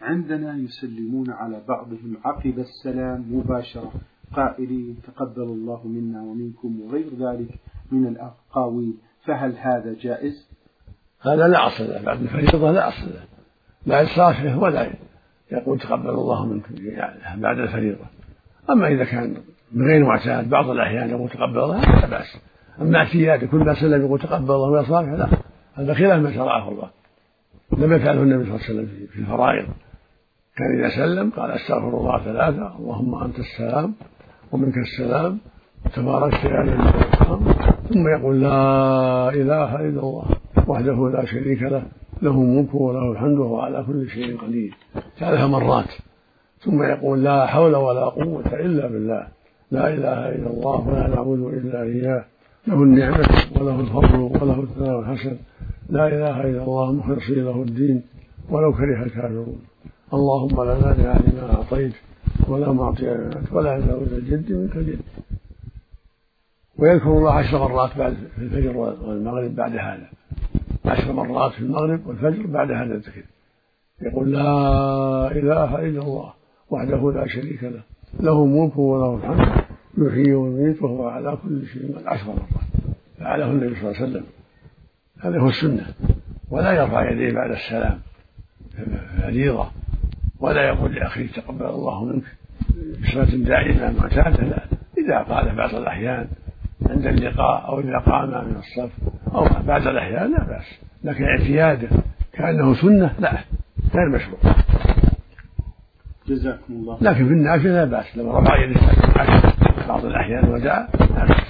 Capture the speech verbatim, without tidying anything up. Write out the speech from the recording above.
عندنا يسلمون على بعضهم عقب السلام مباشرة قائلين تقبل الله منا ومنكم وغير ذلك من الأقاويل، فهل هذا جائز؟ هذا لا أصل له، بعد الفريضة لا أصل له، لا يصافحه ولا يقول تقبل الله منكم يعني بعد الفريضة. أما إذا كان من غير معتاد بعض الأحيان يقول تقبل الله لا بأس. أما اعتياد كل ما سلم يقول تقبل الله ويصافح لا، هذا خلاف ما شرعه الله، لم يفعله النبي صلى الله عليه وسلم في الفرائض. كان إذا سلم قال أستغفر الله ثلاثة اللهم أنت السلام ومنك السلام تباركت يا ذا الجلال والإكرام، ثم يقول لا إله إلا الله وحده لا شريك له له الملك وله الحمد وهو على كل شيء قدير ثلاث مرات، ثم يقول لا حول ولا قوة إلا بالله لا إله إلا الله ولا نعبد إلا إياه له النعمة وله الفضل وله الثناء الحسن لا إله إلا الله مخلصين له الدين ولو كره الكافرون اللهم لا مانع لما أعطيت ولا معطي لما ولا ينفع ذا الجد منك الجد. ويذكر الله عشر مرات بعد في الفجر والمغرب بعد هذا، عشر مرات في المغرب والفجر بعد هذا الذكر، يقول لا إله إلا الله وحده لا شريك له له الملك وله الحمد يحيي ويميت وهو على كل شيء عشر مرات، فعله النبي صلى الله عليه وسلم. هذا هو السنة، ولا يرفع يديه بعد السلام فريضة، ولا يقول لأخيه تقبل الله منك بصفة دائمة معتادة، لا، إذا قال بعض الأحيان عند اللقاء أو إذا قام من الصف أو بعد الأحيان لا بأس، لكن اعتياده كأنه سنة لا، غير مشروع. جزاكم الله. لكن في النافلة لا بأس، لو رفع يده بعض الأحيان ودعا